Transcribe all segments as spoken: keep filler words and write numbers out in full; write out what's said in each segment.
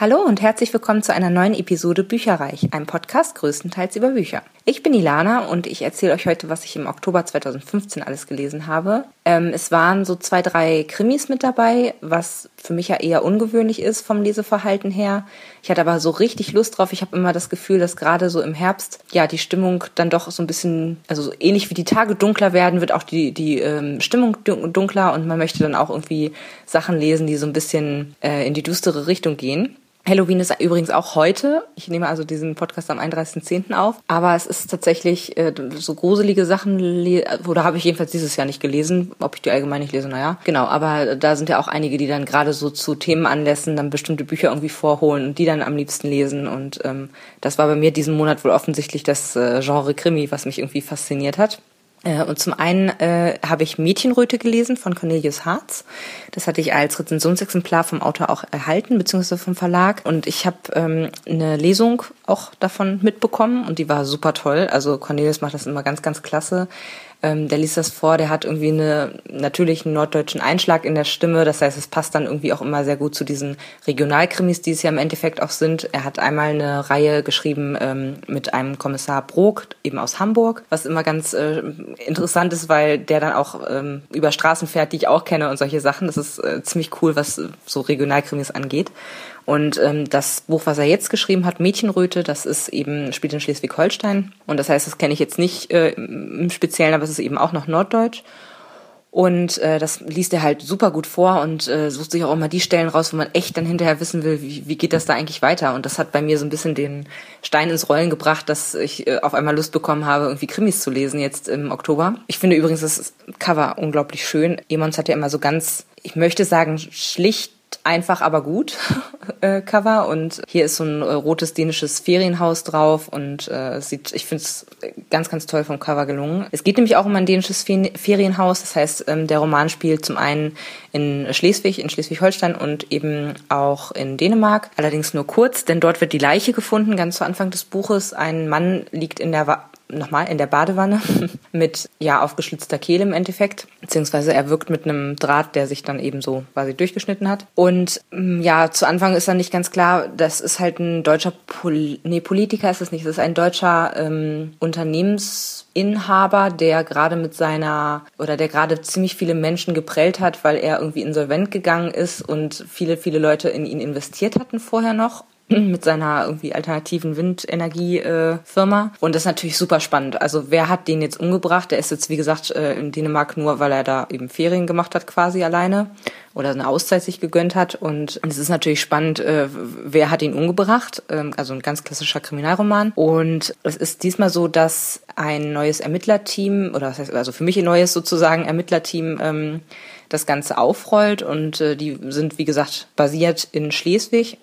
Hallo und herzlich willkommen zu einer neuen Episode Bücherreich, einem Podcast größtenteils über Bücher. Ich bin Ilana und ich erzähle euch heute, was ich im Oktober zweitausendfünfzehn alles gelesen habe. Ähm, es waren so zwei, drei Krimis mit dabei, was für mich ja eher ungewöhnlich ist vom Leseverhalten her. Ich hatte aber so richtig Lust drauf. Ich habe immer das Gefühl, dass gerade so im Herbst ja die Stimmung dann doch so ein bisschen, also so ähnlich wie die Tage dunkler werden, wird auch die, die ähm, Stimmung dunkler und man möchte dann auch irgendwie Sachen lesen, die so ein bisschen äh, in die düstere Richtung gehen. Halloween ist übrigens auch heute. Ich nehme also diesen Podcast am einunddreißigsten zehnten auf. Aber es ist tatsächlich äh, so gruselige Sachen, le- oder habe ich jedenfalls dieses Jahr nicht gelesen. Ob ich die allgemein nicht lese, naja. Genau, aber da sind ja auch einige, die dann gerade so zu Themenanlässen dann bestimmte Bücher irgendwie vorholen und die dann am liebsten lesen. Und ähm, das war bei mir diesen Monat wohl offensichtlich das äh, Genre Krimi, was mich irgendwie fasziniert hat. Und zum einen äh, habe ich Mädchenröte gelesen von Cornelius Hartz. Das hatte ich als Rezensionsexemplar vom Autor auch erhalten, beziehungsweise vom Verlag. Und ich habe ähm, eine Lesung auch davon mitbekommen und die war super toll. Also Cornelius macht das immer ganz, ganz klasse. Ähm, der liest das vor, der hat irgendwie eine, natürlich einen norddeutschen Einschlag in der Stimme. Das heißt, es passt dann irgendwie auch immer sehr gut zu diesen Regionalkrimis, die es ja im Endeffekt auch sind. Er hat einmal eine Reihe geschrieben ähm, mit einem Kommissar Brok, eben aus Hamburg, was immer ganz äh, interessant ist, weil der dann auch ähm, über Straßen fährt, die ich auch kenne und solche Sachen. Das ist äh, ziemlich cool, was so Regionalkrimis angeht. Und ähm, das Buch, was er jetzt geschrieben hat, Mädchenröte, das ist eben, spielt in Schleswig-Holstein. Und das heißt, das kenne ich jetzt nicht äh, im Speziellen, aber es ist eben auch noch Norddeutsch. Und äh, das liest er halt super gut vor und äh, sucht sich auch immer die Stellen raus, wo man echt dann hinterher wissen will, wie, wie geht das da eigentlich weiter. Und das hat bei mir so ein bisschen den Stein ins Rollen gebracht, dass ich äh, auf einmal Lust bekommen habe, irgendwie Krimis zu lesen jetzt im Oktober. Ich finde übrigens das Cover unglaublich schön. Emons hat ja immer so ganz, ich möchte sagen, schlicht, einfach, aber gut äh, Cover und hier ist so ein äh, rotes dänisches Ferienhaus drauf und äh, es sieht, ich finde es ganz, ganz toll vom Cover gelungen. Es geht nämlich auch um ein dänisches Fe- Ferienhaus, das heißt, ähm, der Roman spielt zum einen in Schleswig, in Schleswig-Holstein und eben auch in Dänemark, allerdings nur kurz, denn dort wird die Leiche gefunden, ganz zu Anfang des Buches. Ein Mann liegt in der Wa- nochmal in der Badewanne mit ja aufgeschlitzter Kehle im Endeffekt, beziehungsweise er wirkt mit einem Draht, der sich dann eben so quasi durchgeschnitten hat. Und ja, zu Anfang ist dann nicht ganz klar, das ist halt ein deutscher Pol- nee, Politiker ist es nicht, das ist ein deutscher ähm, Unternehmensinhaber, der gerade mit seiner, oder der gerade ziemlich viele Menschen geprellt hat, weil er irgendwie insolvent gegangen ist und viele, viele Leute in ihn investiert hatten vorher noch mit seiner irgendwie alternativen Windenergie-Firma. Äh, und das ist natürlich super spannend. Also wer hat den jetzt umgebracht? Der ist jetzt, wie gesagt, äh, in Dänemark nur, weil er da eben Ferien gemacht hat quasi alleine oder eine Auszeit sich gegönnt hat. Und es ist natürlich spannend, äh, wer hat ihn umgebracht? Ähm, also ein ganz klassischer Kriminalroman. Und es ist diesmal so, dass ein neues Ermittlerteam, oder was heißt, also für mich ein neues sozusagen Ermittlerteam, ähm, das Ganze aufrollt. Und äh, die sind, wie gesagt, basiert in Schleswig.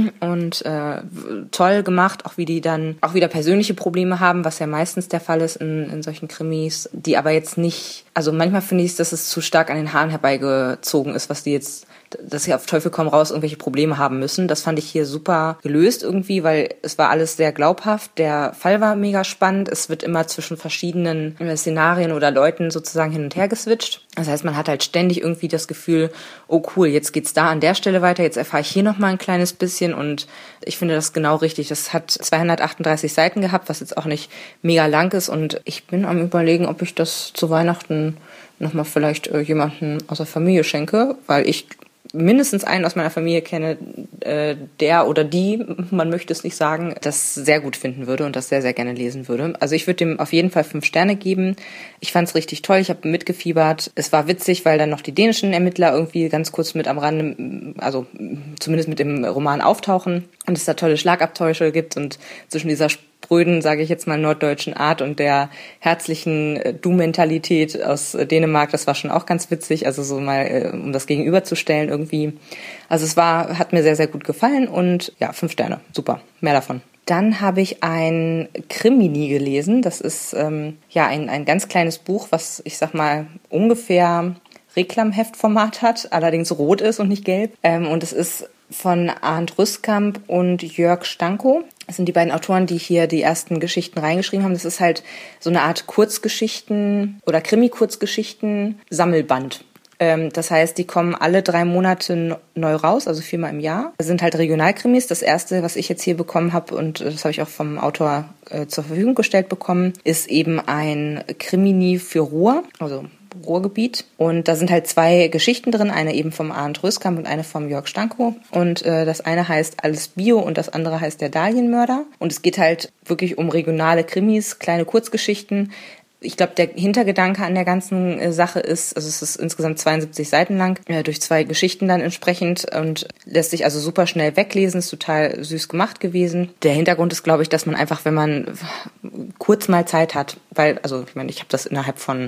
Und äh, toll gemacht, auch wie die dann auch wieder persönliche Probleme haben, was ja meistens der Fall ist in, in solchen Krimis, die aber jetzt nicht, also manchmal finde ich, dass es zu stark an den Haaren herbeigezogen ist, was die jetzt, dass sie auf Teufel komm raus irgendwelche Probleme haben müssen. Das fand ich hier super gelöst irgendwie, weil es war alles sehr glaubhaft. Der Fall war mega spannend. Es wird immer zwischen verschiedenen Szenarien oder Leuten sozusagen hin und her geswitcht. Das heißt, man hat halt ständig irgendwie das Gefühl, oh cool, jetzt geht's da an der Stelle weiter, jetzt erfahre ich hier noch mal ein kleines bisschen und ich finde das genau richtig. Das hat zweihundertachtunddreißig Seiten gehabt, was jetzt auch nicht mega lang ist und ich bin am Überlegen, ob ich das zu Weihnachten noch mal vielleicht äh, jemanden aus der Familie schenke, weil ich mindestens einen aus meiner Familie kenne, äh, der oder die, man möchte es nicht sagen, das sehr gut finden würde und das sehr, sehr gerne lesen würde. Also ich würde dem auf jeden Fall fünf Sterne geben. Ich fand es richtig toll, ich habe mitgefiebert. Es war witzig, weil dann noch die dänischen Ermittler irgendwie ganz kurz mit am Rande, also zumindest mit dem Roman auftauchen und es da tolle Schlagabtäusche gibt und zwischen dieser spröden, sage ich jetzt mal, norddeutschen Art und der herzlichen äh, Du-Mentalität aus äh, Dänemark, das war schon auch ganz witzig, also so mal, äh, um das gegenüberzustellen irgendwie. Also es war, hat mir sehr, sehr gut gefallen und ja, fünf Sterne, super, mehr davon. Dann habe ich ein Krimini gelesen, das ist ähm, ja ein, ein ganz kleines Buch, was ich sag mal ungefähr Reklamheftformat hat, allerdings rot ist und nicht gelb. Ähm, und es ist von Arndt Rüstkamp und Jörg Stankow. Das sind die beiden Autoren, die hier die ersten Geschichten reingeschrieben haben. Das ist halt so eine Art Kurzgeschichten- oder Krimi-Kurzgeschichten-Sammelband. Ähm, das heißt, die kommen alle drei Monate neu raus, also viermal im Jahr. Das sind halt Regionalkrimis. Das erste, was ich jetzt hier bekommen habe, und das habe ich auch vom Autor äh, zur Verfügung gestellt bekommen, ist eben ein Krimini für Ruhr, also Ruhrgebiet. Und da sind halt zwei Geschichten drin, eine eben vom Arndt Röskamp und eine vom Jörg Stankow. Und äh, das eine heißt Alles Bio und das andere heißt Der Dahlienmörder. Und es geht halt wirklich um regionale Krimis, kleine Kurzgeschichten. Ich glaube, der Hintergedanke an der ganzen äh, Sache ist, also es ist insgesamt zweiundsiebzig Seiten lang, äh, durch zwei Geschichten dann entsprechend und lässt sich also super schnell weglesen, ist total süß gemacht gewesen. Der Hintergrund ist, glaube ich, dass man einfach, wenn man kurz mal Zeit hat, weil, also ich meine, ich habe das innerhalb von,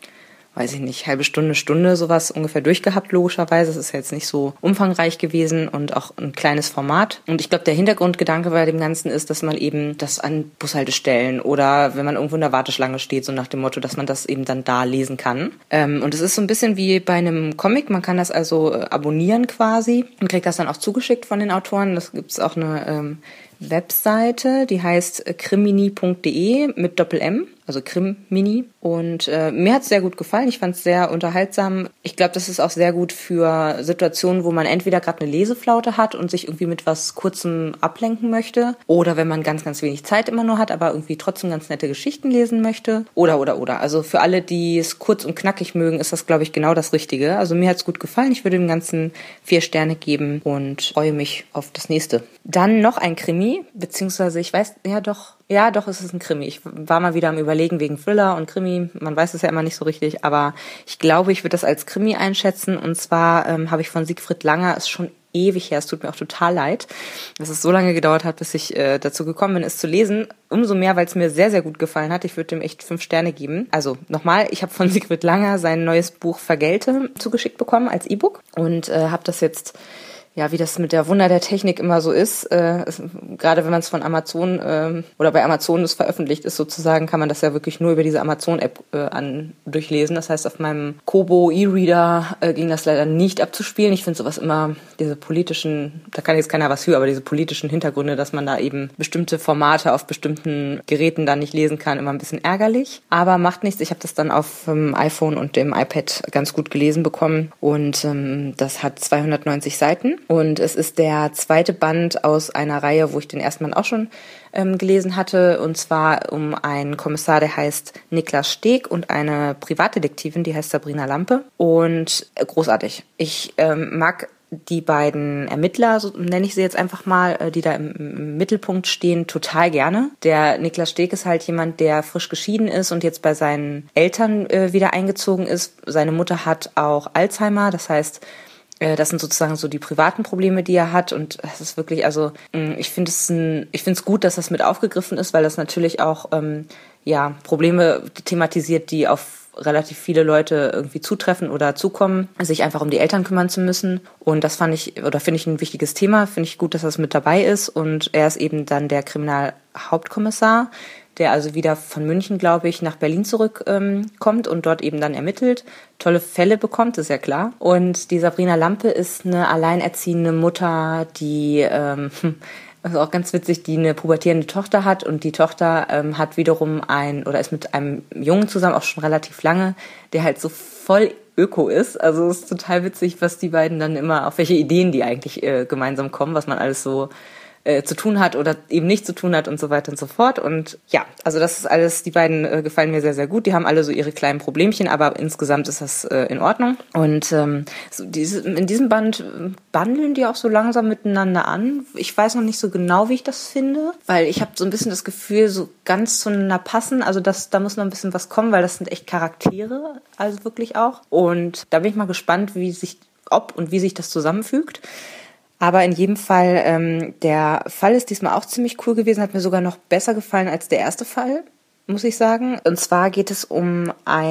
weiß ich nicht, halbe Stunde, Stunde sowas ungefähr durchgehabt, logischerweise. Es ist ja jetzt nicht so umfangreich gewesen und auch ein kleines Format. Und ich glaube, der Hintergrundgedanke bei dem Ganzen ist, dass man eben das an Bushaltestellen oder wenn man irgendwo in der Warteschlange steht, so nach dem Motto, dass man das eben dann da lesen kann. Ähm, und es ist so ein bisschen wie bei einem Comic. Man kann das also äh, abonnieren quasi und kriegt das dann auch zugeschickt von den Autoren. Das gibt's auch eine ähm, Webseite, die heißt krimini punkt de mit Doppel-M, also Krimmini. Und äh, mir hat es sehr gut gefallen. Ich fand es sehr unterhaltsam. Ich glaube, das ist auch sehr gut für Situationen, wo man entweder gerade eine Leseflaute hat und sich irgendwie mit was Kurzem ablenken möchte. Oder wenn man ganz, ganz wenig Zeit immer nur hat, aber irgendwie trotzdem ganz nette Geschichten lesen möchte. Oder, oder, oder. Also für alle, die es kurz und knackig mögen, ist das, glaube ich, genau das Richtige. Also mir hat es gut gefallen. Ich würde dem Ganzen vier Sterne geben und freue mich auf das nächste. Dann noch ein Krimi, beziehungsweise ich weiß, ja doch, ja doch, es ist ein Krimi. Ich war mal wieder am Überlegen wegen Thriller und Krimi, man weiß es ja immer nicht so richtig, aber ich glaube, ich würde das als Krimi einschätzen und zwar ähm, habe ich von Siegfried Langer, ist schon ewig her, es tut mir auch total leid, dass es so lange gedauert hat, bis ich äh, dazu gekommen bin, es zu lesen. Umso mehr, weil es mir sehr, sehr gut gefallen hat. Ich würde dem echt fünf Sterne geben. Also nochmal, ich habe von Siegfried Langer sein neues Buch Vergelte zugeschickt bekommen als E-Book und äh, habe das jetzt, ja, wie das mit der Wunder der Technik immer so ist, äh, ist gerade wenn man es von Amazon äh, oder bei Amazon es veröffentlicht ist sozusagen, kann man das ja wirklich nur über diese Amazon-App äh, an durchlesen. Das heißt, auf meinem Kobo E-Reader äh, ging das leider nicht abzuspielen. Ich finde sowas immer, diese politischen, da kann jetzt keiner was für, aber diese politischen Hintergründe, dass man da eben bestimmte Formate auf bestimmten Geräten dann nicht lesen kann, immer ein bisschen ärgerlich. Aber macht nichts, ich habe das dann auf dem iPhone und dem iPad ganz gut gelesen bekommen und ähm, das hat zweihundertneunzig Seiten. Und es ist der zweite Band aus einer Reihe, wo ich den ersten Band auch schon ähm, gelesen hatte. Und zwar um einen Kommissar, der heißt Niklas Steg und eine Privatdetektivin, die heißt Sabrina Lampe. Und äh, großartig. Ich ähm, mag die beiden Ermittler, so nenne ich sie jetzt einfach mal, die da im, im Mittelpunkt stehen, total gerne. Der Niklas Steg ist halt jemand, der frisch geschieden ist und jetzt bei seinen Eltern äh, wieder eingezogen ist. Seine Mutter hat auch Alzheimer, das heißt, das sind sozusagen so die privaten Probleme, die er hat und das ist wirklich, also ich finde es ein, ich finde es gut, dass das mit aufgegriffen ist, weil das natürlich auch ähm, ja Probleme thematisiert, die auf relativ viele Leute irgendwie zutreffen oder zukommen, sich einfach um die Eltern kümmern zu müssen und das fand ich oder finde ich ein wichtiges Thema, finde ich gut, dass das mit dabei ist und er ist eben dann der Kriminalhauptkommissar, der also wieder von München, glaube ich, nach Berlin zurückkommt ähm, und dort eben dann ermittelt, tolle Fälle bekommt, ist ja klar. Und die Sabrina Lampe ist eine alleinerziehende Mutter, die, ähm, also auch ganz witzig, die eine pubertierende Tochter hat und die Tochter ähm, hat wiederum ein, oder ist mit einem Jungen zusammen, auch schon relativ lange, der halt so voll Öko ist. Also es ist total witzig, was die beiden dann immer, auf welche Ideen die eigentlich äh, gemeinsam kommen, was man alles so äh, zu tun hat oder eben nicht zu tun hat und so weiter und so fort. Und ja, also das ist alles, die beiden äh, gefallen mir sehr, sehr gut. Die haben alle so ihre kleinen Problemchen, aber insgesamt ist das äh, in Ordnung. Und ähm, so diese, in diesem Band bandeln die auch so langsam miteinander an. Ich weiß noch nicht so genau, wie ich das finde, weil ich habe so ein bisschen das Gefühl, so ganz zueinander passen. Also das, da muss noch ein bisschen was kommen, weil das sind echt Charaktere, also wirklich auch. Und da bin ich mal gespannt, wie sich, ob und wie sich das zusammenfügt. Aber in jedem Fall, ähm, der Fall ist diesmal auch ziemlich cool gewesen, hat mir sogar noch besser gefallen als der erste Fall, muss ich sagen. Und zwar geht es um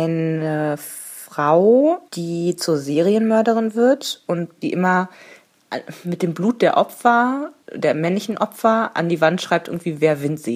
eine Frau, die zur Serienmörderin wird und die immer mit dem Blut der Opfer, der männlichen Opfer, an die Wand schreibt, irgendwie wer Wind sät.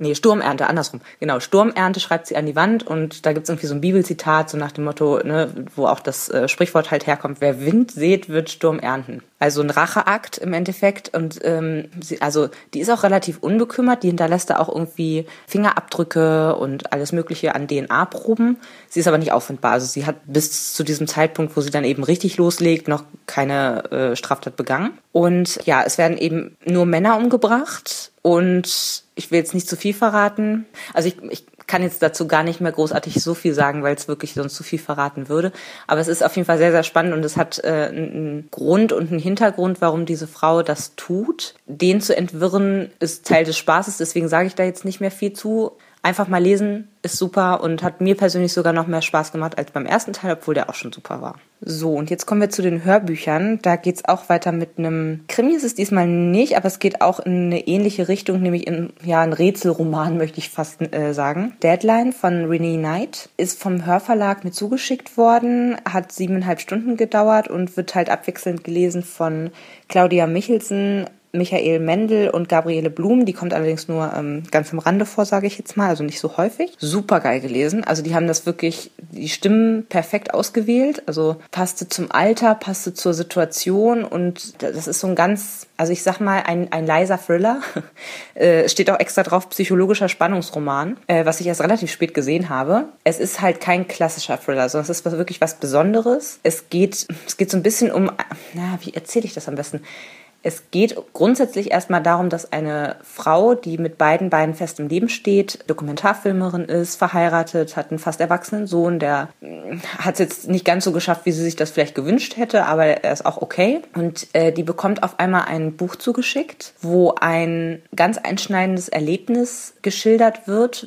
Nee, Sturmernte, andersrum. Genau, Sturmernte schreibt sie an die Wand und da gibt's irgendwie so ein Bibelzitat, so nach dem Motto, ne, wo auch das äh, Sprichwort halt herkommt, wer Wind sät, wird Sturm ernten. Also ein Racheakt im Endeffekt und ähm, sie, also die ist auch relativ unbekümmert, die hinterlässt da auch irgendwie Fingerabdrücke und alles mögliche an D N A-Proben. Sie ist aber nicht auffindbar, also sie hat bis zu diesem Zeitpunkt, wo sie dann eben richtig loslegt, noch keine äh, Straftat begangen. Und ja, es werden eben nur Männer umgebracht. Und ich will jetzt nicht zu viel verraten. Also ich, ich kann jetzt dazu gar nicht mehr großartig so viel sagen, weil es wirklich sonst zu viel verraten würde. Aber es ist auf jeden Fall sehr, sehr spannend und es hat äh, einen Grund und einen Hintergrund, warum diese Frau das tut. Den zu entwirren ist Teil des Spaßes, deswegen sage ich da jetzt nicht mehr viel zu. Einfach mal lesen ist super und hat mir persönlich sogar noch mehr Spaß gemacht als beim ersten Teil, obwohl der auch schon super war. So, und jetzt kommen wir zu den Hörbüchern. Da geht's auch weiter mit einem Krimi, ist es diesmal nicht, aber es geht auch in eine ähnliche Richtung, nämlich in ja ein Rätselroman, möchte ich fast äh, sagen. Deadline von Renee Knight ist vom Hörverlag mir zugeschickt worden, hat siebeneinhalb Stunden gedauert und wird halt abwechselnd gelesen von Claudia Michelsen, Michael Mendel und Gabriele Blum. Die kommt allerdings nur ähm, ganz am Rande vor, sage ich jetzt mal, also nicht so häufig. Super geil gelesen. Also die haben das wirklich, die Stimmen perfekt ausgewählt. Also passte zum Alter, passte zur Situation und das ist so ein ganz, also ich sag mal, ein, ein leiser Thriller. äh, steht auch extra drauf, psychologischer Spannungsroman, äh, was ich erst relativ spät gesehen habe. Es ist halt kein klassischer Thriller, sondern es ist wirklich was Besonderes. Es geht, es geht so ein bisschen um, na, wie erzähle ich das am besten? Es geht grundsätzlich erstmal darum, dass eine Frau, die mit beiden Beinen fest im Leben steht, Dokumentarfilmerin ist, verheiratet, hat einen fast erwachsenen Sohn, der hat es jetzt nicht ganz so geschafft, wie sie sich das vielleicht gewünscht hätte, aber er ist auch okay. Und äh, die bekommt auf einmal ein Buch zugeschickt, wo ein ganz einschneidendes Erlebnis geschildert wird,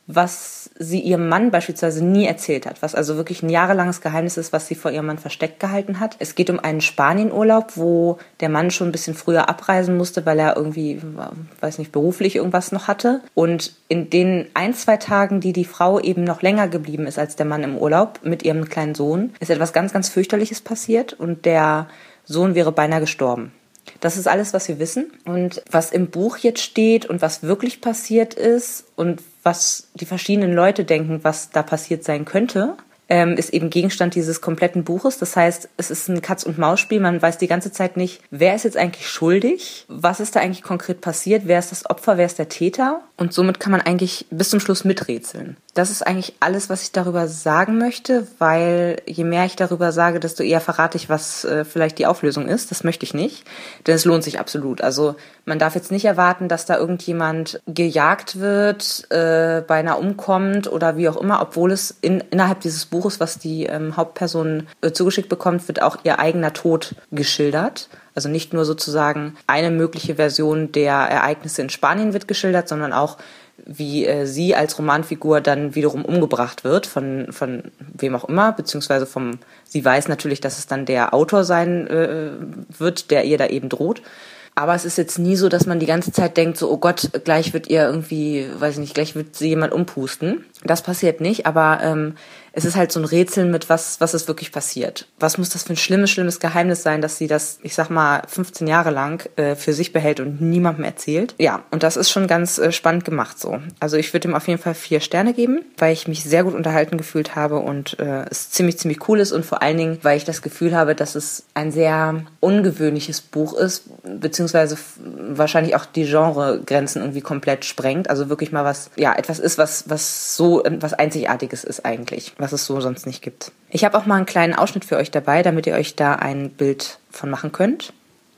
was sie ihrem Mann beispielsweise nie erzählt hat, was also wirklich ein jahrelanges Geheimnis ist, was sie vor ihrem Mann versteckt gehalten hat. Es geht um einen Spanienurlaub, wo der Mann schon ein bisschen früher abreisen musste, weil er irgendwie, weiß nicht, beruflich irgendwas noch hatte. Und in den ein, zwei Tagen, die die Frau eben noch länger geblieben ist als der Mann im Urlaub mit ihrem kleinen Sohn, ist etwas ganz, ganz fürchterliches passiert und der Sohn wäre beinahe gestorben. Das ist alles, was wir wissen. Und was im Buch jetzt steht und was wirklich passiert ist und was die verschiedenen Leute denken, was da passiert sein könnte, ähm, ist eben Gegenstand dieses kompletten Buches. Das heißt, es ist ein Katz-und-Maus-Spiel. Man weiß die ganze Zeit nicht, wer ist jetzt eigentlich schuldig, was ist da eigentlich konkret passiert, wer ist das Opfer, wer ist der Täter. Und somit kann man eigentlich bis zum Schluss miträtseln. Das ist eigentlich alles, was ich darüber sagen möchte, weil je mehr ich darüber sage, desto eher verrate ich, was äh, vielleicht die Auflösung ist. Das möchte ich nicht, denn es lohnt sich absolut. Also man darf jetzt nicht erwarten, dass da irgendjemand gejagt wird, äh, beinahe umkommt oder wie auch immer, obwohl es in, innerhalb dieses Buches, was die ähm, Hauptperson äh, zugeschickt bekommt, wird auch ihr eigener Tod geschildert. Also nicht nur sozusagen eine mögliche Version der Ereignisse in Spanien wird geschildert, sondern auch wie äh, sie als Romanfigur dann wiederum umgebracht wird, von von wem auch immer, beziehungsweise vom, sie weiß natürlich, dass es dann der Autor sein äh, wird, der ihr da eben droht. Aber es ist jetzt nie so, dass man die ganze Zeit denkt, so, oh Gott, gleich wird ihr irgendwie, weiß ich nicht, gleich wird sie jemand umpusten. Das passiert nicht, aber ähm, es ist halt so ein Rätsel mit, was was ist wirklich passiert. Was muss das für ein schlimmes, schlimmes Geheimnis sein, dass sie das, ich sag mal, fünfzehn Jahre lang äh, für sich behält und niemandem erzählt. Ja, und das ist schon ganz äh, spannend gemacht so. Also ich würde ihm auf jeden Fall vier Sterne geben, weil ich mich sehr gut unterhalten gefühlt habe und äh, es ziemlich, ziemlich cool ist und vor allen Dingen, weil ich das Gefühl habe, dass es ein sehr ungewöhnliches Buch ist, beziehungsweise f- wahrscheinlich auch die Genregrenzen irgendwie komplett sprengt. Also wirklich mal was, ja, etwas ist, was, was so, was Einzigartiges ist eigentlich, was es so sonst nicht gibt. Ich habe auch mal einen kleinen Ausschnitt für euch dabei, damit ihr euch da ein Bild von machen könnt.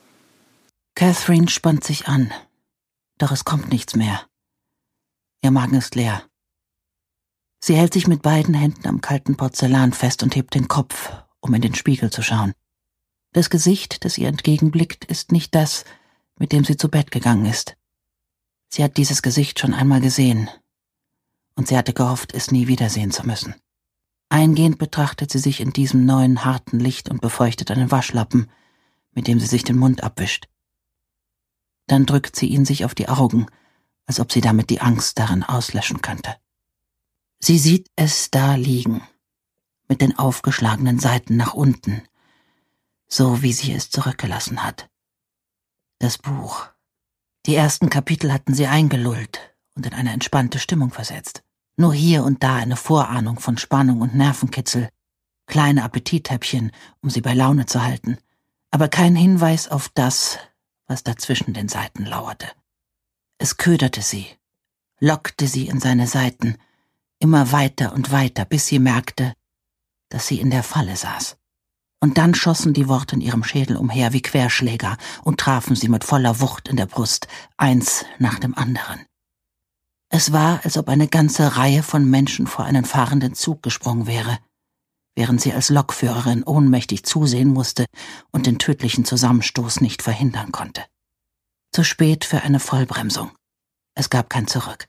Catherine spannt sich an, doch es kommt nichts mehr. Ihr Magen ist leer. Sie hält sich mit beiden Händen am kalten Porzellan fest und hebt den Kopf, um in den Spiegel zu schauen. Das Gesicht, das ihr entgegenblickt, ist nicht das, mit dem sie zu Bett gegangen ist. Sie hat dieses Gesicht schon einmal gesehen, und sie hatte gehofft, es nie wiedersehen zu müssen. Eingehend betrachtet sie sich in diesem neuen, harten Licht und befeuchtet einen Waschlappen, mit dem sie sich den Mund abwischt. Dann drückt sie ihn sich auf die Augen, als ob sie damit die Angst darin auslöschen könnte. Sie sieht es da liegen, mit den aufgeschlagenen Seiten nach unten, so wie sie es zurückgelassen hat. Das Buch. Die ersten Kapitel hatten sie eingelullt, und in eine entspannte Stimmung versetzt. Nur hier und da eine Vorahnung von Spannung und Nervenkitzel, kleine Appetithäppchen, um sie bei Laune zu halten, aber kein Hinweis auf das, was da zwischen den Seiten lauerte. Es köderte sie, lockte sie in seine Seiten, immer weiter und weiter, bis sie merkte, dass sie in der Falle saß. Und dann schossen die Worte in ihrem Schädel umher wie Querschläger und trafen sie mit voller Wucht in der Brust, eins nach dem anderen. Es war, als ob eine ganze Reihe von Menschen vor einen fahrenden Zug gesprungen wäre, während sie als Lokführerin ohnmächtig zusehen musste und den tödlichen Zusammenstoß nicht verhindern konnte. Zu spät für eine Vollbremsung. Es gab kein Zurück.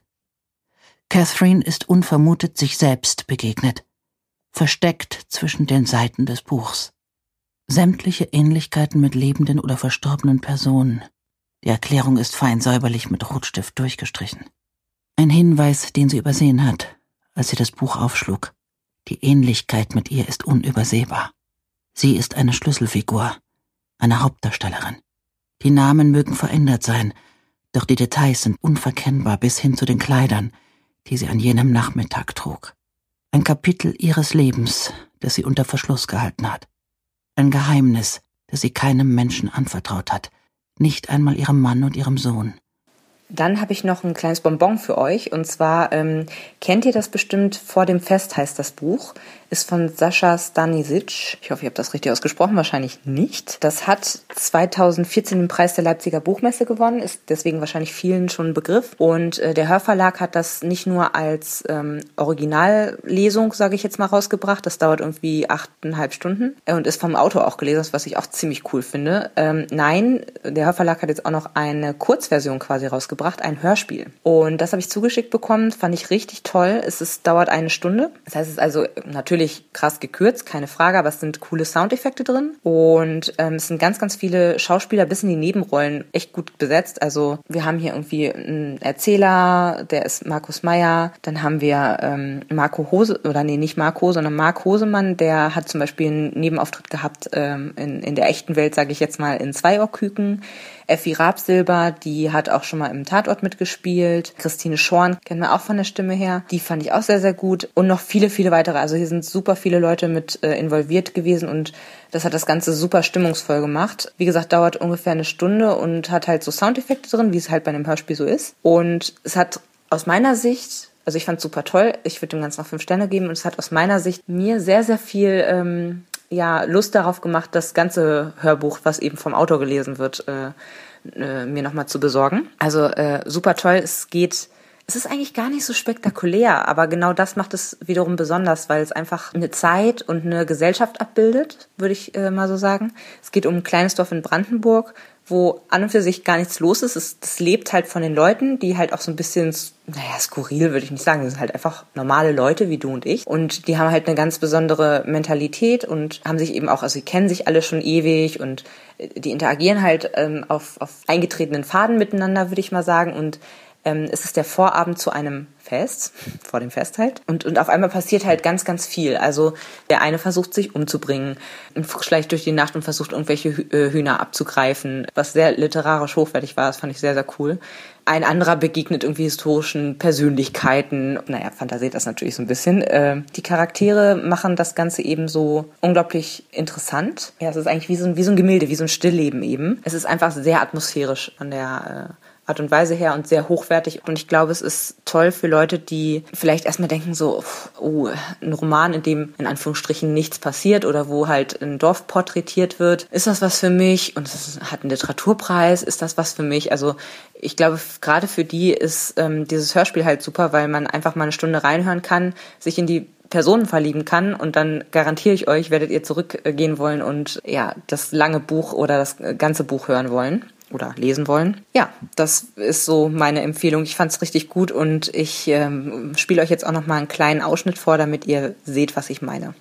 Catherine ist unvermutet sich selbst begegnet, versteckt zwischen den Seiten des Buchs. Sämtliche Ähnlichkeiten mit lebenden oder verstorbenen Personen. Die Erklärung ist fein säuberlich mit Rotstift durchgestrichen. Ein Hinweis, den sie übersehen hat, als sie das Buch aufschlug. Die Ähnlichkeit mit ihr ist unübersehbar. Sie ist eine Schlüsselfigur, eine Hauptdarstellerin. Die Namen mögen verändert sein, doch die Details sind unverkennbar bis hin zu den Kleidern, die sie an jenem Nachmittag trug. Ein Kapitel ihres Lebens, das sie unter Verschluss gehalten hat. Ein Geheimnis, das sie keinem Menschen anvertraut hat, nicht einmal ihrem Mann und ihrem Sohn. Dann habe ich noch ein kleines Bonbon für euch. Und zwar, ähm, kennt ihr das bestimmt, Vor dem Fest heißt das Buch. Ist von Sascha Stanisic. Ich hoffe, ich habe das richtig ausgesprochen. Wahrscheinlich nicht. Das hat zweitausendvierzehn den Preis der Leipziger Buchmesse gewonnen. Ist deswegen wahrscheinlich vielen schon ein Begriff. Und äh, der Hörverlag hat das nicht nur als ähm, Originallesung, sage ich jetzt mal, rausgebracht. Das dauert irgendwie achteinhalb Stunden. Äh, und ist vom Autor auch gelesen, was ich auch ziemlich cool finde. Ähm, nein, der Hörverlag hat jetzt auch noch eine Kurzversion quasi rausgebracht. Ein Hörspiel. Und das habe ich zugeschickt bekommen, fand ich richtig toll. Es ist, dauert eine Stunde. Das heißt, es ist also natürlich krass gekürzt, keine Frage, aber es sind coole Soundeffekte drin. Und ähm, es sind ganz, ganz viele Schauspieler bis in die Nebenrollen echt gut besetzt. Also wir haben hier irgendwie einen Erzähler, der ist Markus Meyer. Dann haben wir ähm, Marco Hose, oder nee, nicht Marco, sondern Marc Hosemann, der hat zum Beispiel einen Nebenauftritt gehabt ähm, in, in der echten Welt, sage ich jetzt mal, in Zweiohrküken. Effi Rabsilber, die hat auch schon mal im Tatort mitgespielt. Christine Schorn kennen wir auch von der Stimme her. Die fand ich auch sehr, sehr gut. Und noch viele, viele weitere. Also hier sind super viele Leute mit äh, involviert gewesen und das hat das Ganze super stimmungsvoll gemacht. Wie gesagt, dauert ungefähr eine Stunde und hat halt so Soundeffekte drin, wie es halt bei einem Hörspiel so ist. Und es hat aus meiner Sicht, also ich fand es super toll, ich würde dem Ganzen noch fünf Sterne geben und es hat aus meiner Sicht mir sehr, sehr viel ähm, ja, Lust darauf gemacht, das ganze Hörbuch, was eben vom Autor gelesen wird, äh, äh, mir nochmal zu besorgen. Also äh, super toll, es geht, es ist eigentlich gar nicht so spektakulär, aber genau das macht es wiederum besonders, weil es einfach eine Zeit und eine Gesellschaft abbildet, würde ich äh, mal so sagen. Es geht um ein kleines Dorf in Brandenburg, wo an und für sich gar nichts los ist. Es, das lebt halt von den Leuten, die halt auch so ein bisschen, naja, skurril würde ich nicht sagen, das sind halt einfach normale Leute wie du und ich. Und die haben halt eine ganz besondere Mentalität und haben sich eben auch, also sie kennen sich alle schon ewig und die interagieren halt ähm, auf, auf eingetretenen Faden miteinander, würde ich mal sagen. Und ähm, es ist der Vorabend zu einem Fest, vor dem Fest halt. Und, und auf einmal passiert halt ganz, ganz viel. Also der eine versucht sich umzubringen, ein Fuchs schleicht durch die Nacht und versucht irgendwelche Hühner abzugreifen, was sehr literarisch hochwertig war, das fand ich sehr, sehr cool. Ein anderer begegnet irgendwie historischen Persönlichkeiten. Naja, fantasiert das natürlich so ein bisschen. Äh, die Charaktere machen das Ganze eben so unglaublich interessant. Ja, es ist eigentlich wie so ein, wie so ein Gemälde, wie so ein Stillleben eben. Es ist einfach sehr atmosphärisch an der äh, Art und Weise her und sehr hochwertig. Und ich glaube, es ist toll für Leute, die vielleicht erstmal denken so, oh, ein Roman, in dem in Anführungsstrichen nichts passiert oder wo halt ein Dorf porträtiert wird. Ist das was für mich? Und es hat einen Literaturpreis. Ist das was für mich? Also ich glaube, gerade für die ist ähm, dieses Hörspiel halt super, weil man einfach mal eine Stunde reinhören kann, sich in die Personen verlieben kann und dann garantiere ich euch, werdet ihr zurückgehen wollen und ja, das lange Buch oder das ganze Buch hören wollen oder lesen wollen. Ja, das ist so meine Empfehlung. Ich fand es richtig gut und ich ähm, spiele euch jetzt auch noch mal einen kleinen Ausschnitt vor, damit ihr seht, was ich meine.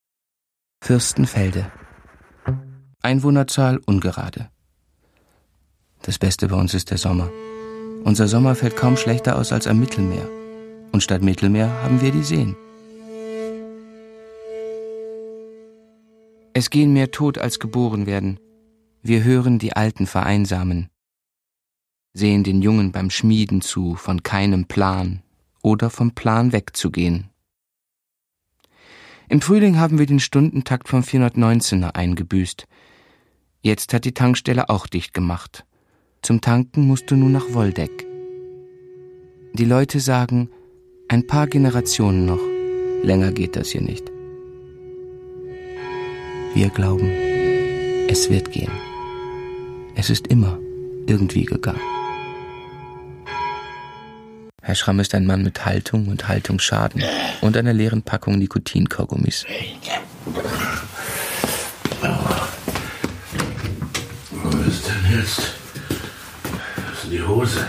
Fürstenfelde. Einwohnerzahl ungerade. Das Beste bei uns ist der Sommer. Unser Sommer fällt kaum schlechter aus als am Mittelmeer. Und statt Mittelmeer haben wir die Seen. Es gehen mehr tot als geboren werden. Wir hören die Alten vereinsamen. sehen den Jungen beim Schmieden zu von keinem Plan oder vom Plan wegzugehen. Im Frühling haben wir den Stundentakt vom vierhundertneunzehner eingebüßt. Jetzt hat die Tankstelle auch dicht gemacht. Zum Tanken musst du nur nach Woldeck. Die Leute sagen, ein paar Generationen noch, länger geht das hier nicht. Wir glauben, es wird gehen. Es ist immer irgendwie gegangen. Herr Schramm ist ein Mann mit Haltung und Haltungsschaden und einer leeren Packung Nikotinkaugummis. Wo ist denn jetzt? Das ist die Hose.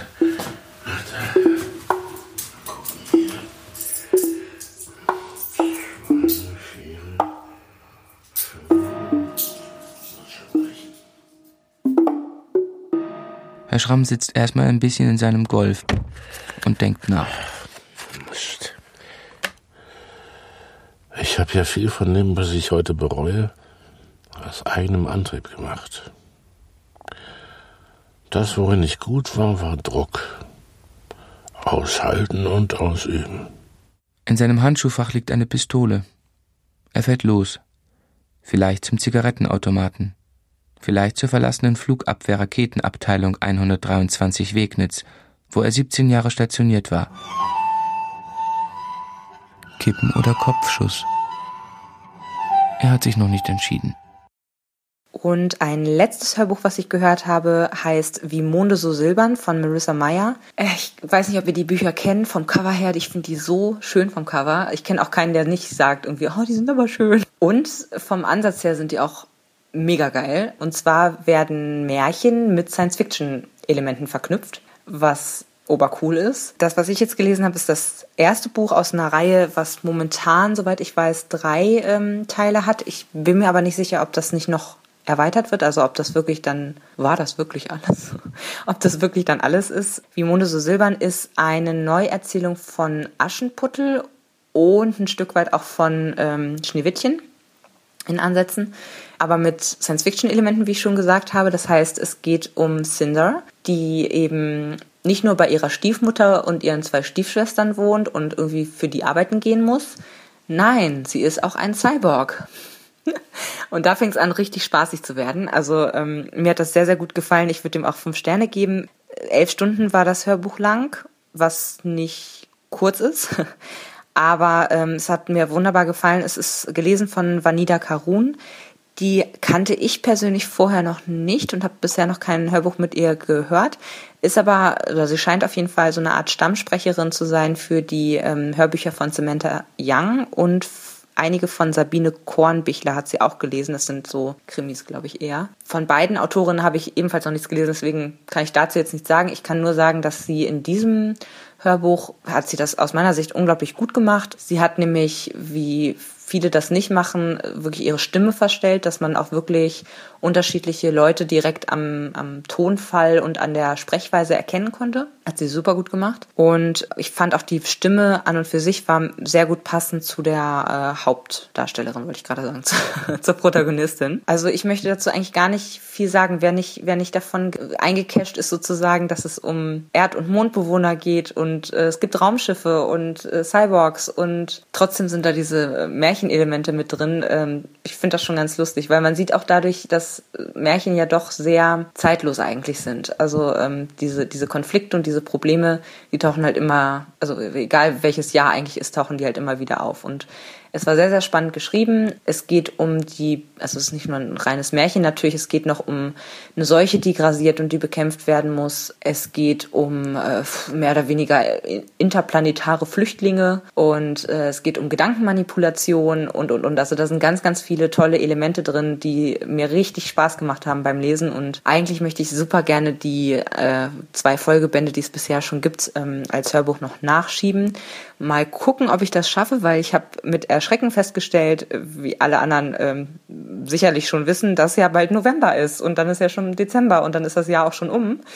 Herr Schramm sitzt erstmal ein bisschen in seinem Golf und denkt nach. Mist. Ich habe ja viel von dem, was ich heute bereue, aus eigenem Antrieb gemacht. Das, worin ich gut war, war Druck. Aushalten und ausüben. In seinem Handschuhfach liegt eine Pistole. Er fährt los. Vielleicht zum Zigarettenautomaten. Vielleicht zur verlassenen Flugabwehr-Raketenabteilung hundertdreiundzwanzig Wegnitz, wo er siebzehn Jahre stationiert war. Kippen oder Kopfschuss? Er hat sich noch nicht entschieden. Und ein letztes Hörbuch, was ich gehört habe, heißt Wie Monde so silbern von Marissa Meyer. Ich weiß nicht, ob ihr die Bücher kennt, vom Cover her. Ich finde die so schön vom Cover. Ich kenne auch keinen, der nicht sagt irgendwie, oh, die sind aber schön. Und vom Ansatz her sind die auch mega geil. Und zwar werden Märchen mit Science-Fiction-Elementen verknüpft, was obercool ist. Das, was ich jetzt gelesen habe, ist das erste Buch aus einer Reihe, was momentan, soweit ich weiß, drei ähm, Teile hat. Ich bin mir aber nicht sicher, ob das nicht noch erweitert wird, also ob das wirklich dann, war das wirklich alles? Ob das wirklich dann alles ist? Wie Monde so silbern ist eine Neuerzählung von Aschenputtel und ein Stück weit auch von ähm, Schneewittchen in Ansätzen, aber mit Science-Fiction-Elementen, wie ich schon gesagt habe. Das heißt, es geht um Cinder, die eben nicht nur bei ihrer Stiefmutter und ihren zwei Stiefschwestern wohnt und irgendwie für die arbeiten gehen muss. Nein, sie ist auch ein Cyborg. Und da fängt es an, richtig spaßig zu werden. Also ähm, mir hat das sehr, sehr gut gefallen. Ich würde dem auch fünf Sterne geben. Elf Stunden war das Hörbuch lang, was nicht kurz ist. Aber ähm, es hat mir wunderbar gefallen. Es ist gelesen von Vanida Karun. Die kannte ich persönlich vorher noch nicht und habe bisher noch kein Hörbuch mit ihr gehört. Ist aber, oder sie scheint auf jeden Fall so eine Art Stammsprecherin zu sein für die ähm, Hörbücher von Samantha Young und f- einige von Sabine Kornbichler hat sie auch gelesen. Das sind so Krimis, glaube ich, eher. Von beiden Autorinnen habe ich ebenfalls noch nichts gelesen, deswegen kann ich dazu jetzt nichts sagen. Ich kann nur sagen, dass sie in diesem Hörbuch hat sie das aus meiner Sicht unglaublich gut gemacht. Sie hat nämlich, wie viele das nicht machen, wirklich ihre Stimme verstellt, dass man auch wirklich unterschiedliche Leute direkt am, am Tonfall und an der Sprechweise erkennen konnte. Hat sie super gut gemacht. Und ich fand auch die Stimme an und für sich war sehr gut passend zu der äh, Hauptdarstellerin, wollte ich gerade sagen, zu, zur Protagonistin. Also ich möchte dazu eigentlich gar nicht viel sagen. Wer nicht, wer nicht davon eingecasht ist sozusagen, dass es um Erd- und Mondbewohner geht und äh, es gibt Raumschiffe und äh, Cyborgs und trotzdem sind da diese Märchenelemente mit drin. Ähm, ich finde das schon ganz lustig, weil man sieht auch dadurch, dass Märchen ja doch sehr zeitlos eigentlich sind. Also ähm, diese, diese Konflikte und diese Probleme, die tauchen halt immer, also egal welches Jahr eigentlich ist, tauchen die halt immer wieder auf. Und es war sehr, sehr spannend geschrieben. Es geht um die, also es ist nicht nur ein reines Märchen natürlich, es geht noch um eine Seuche, die grasiert und die bekämpft werden muss. Es geht um äh, mehr oder weniger interplanetare Flüchtlinge und äh, es geht um Gedankenmanipulation und, und, und. Also da sind ganz, ganz viele tolle Elemente drin, die mir richtig Spaß gemacht haben beim Lesen. Und eigentlich möchte ich super gerne die äh, zwei Folgebände, die es bisher schon gibt, ähm, als Hörbuch noch nachschieben. Mal gucken, ob ich das schaffe, weil ich habe mit Erschrecken festgestellt, wie alle anderen ähm, sicherlich schon wissen, dass ja bald November ist und dann ist ja schon Dezember und dann ist das Jahr auch schon um.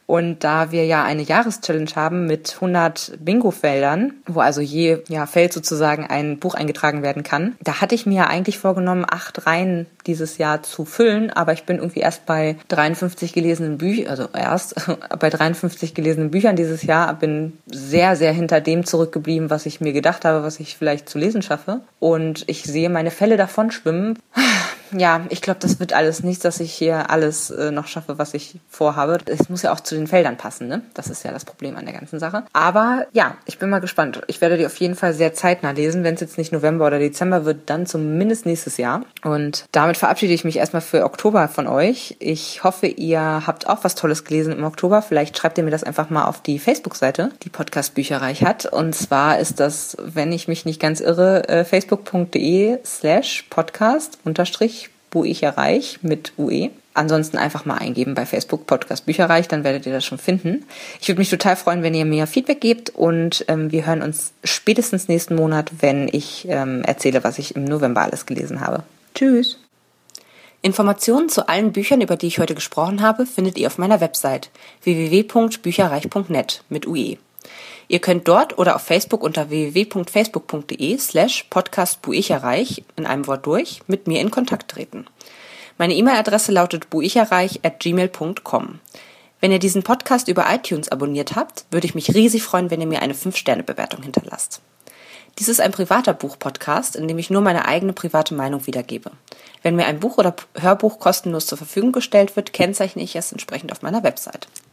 Und da wir ja eine Jahreschallenge haben mit hundert Bingo-Feldern, wo also je ja, Feld sozusagen ein Buch eingetragen werden kann, da hatte ich mir ja eigentlich vorgenommen, acht Reihen dieses Jahr zu füllen, aber ich bin irgendwie erst bei dreiundfünfzig gelesenen Büchern, also erst bei dreiundfünfzig gelesenen Büchern dieses Jahr, bin sehr, sehr hinter dem zurückgeblieben, was ich mir gedacht habe, was ich vielleicht zu lesen schaffe. Und ich sehe meine Fälle davon schwimmen. Ja, ich glaube, das wird alles nichts, dass ich hier alles äh, noch schaffe, was ich vorhabe. Es muss ja auch zu den Feldern passen, ne? Das ist ja das Problem an der ganzen Sache. Aber ja, ich bin mal gespannt. Ich werde die auf jeden Fall sehr zeitnah lesen. Wenn es jetzt nicht November oder Dezember wird, dann zumindest nächstes Jahr. Und damit verabschiede ich mich erstmal für Oktober von euch. Ich hoffe, ihr habt auch was Tolles gelesen im Oktober. Vielleicht schreibt ihr mir das einfach mal auf die Facebook-Seite, die Podcast Bücherreich hat. Und zwar ist das, wenn ich mich nicht ganz irre, äh, facebook.de slash podcast unterstrich Bücherreich mit U E. Ansonsten einfach mal eingeben bei Facebook Podcast Bücherreich, dann werdet ihr das schon finden. Ich würde mich total freuen, wenn ihr mir Feedback gebt und ähm, wir hören uns spätestens nächsten Monat, wenn ich ähm, erzähle, was ich im November alles gelesen habe. Tschüss! Informationen zu allen Büchern, über die ich heute gesprochen habe, findet ihr auf meiner Website w w w punkt bücherreich punkt net mit U E. Ihr könnt dort oder auf Facebook unter w w w punkt facebook punkt de slash podcast buicherreich in einem Wort durch mit mir in Kontakt treten. Meine E-Mail-Adresse lautet buicherreich at gmail punkt com. Wenn ihr diesen Podcast über iTunes abonniert habt, würde ich mich riesig freuen, wenn ihr mir eine fünf Sterne Bewertung hinterlasst. Dies ist ein privater Buch-Podcast, in dem ich nur meine eigene private Meinung wiedergebe. Wenn mir ein Buch oder Hörbuch kostenlos zur Verfügung gestellt wird, kennzeichne ich es entsprechend auf meiner Website.